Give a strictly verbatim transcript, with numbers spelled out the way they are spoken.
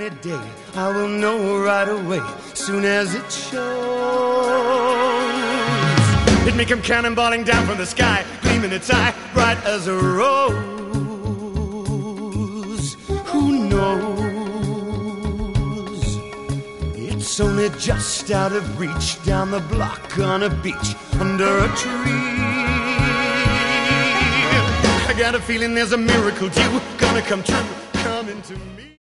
rainy day, I will know right away, soon as it shows. It may come cannonballing down from the sky, gleaming its eye, bright as a rose. Who knows? It's only just out of reach, down the block on a beach, under a tree. I got a feeling there's a miracle due, gonna come true, coming to me.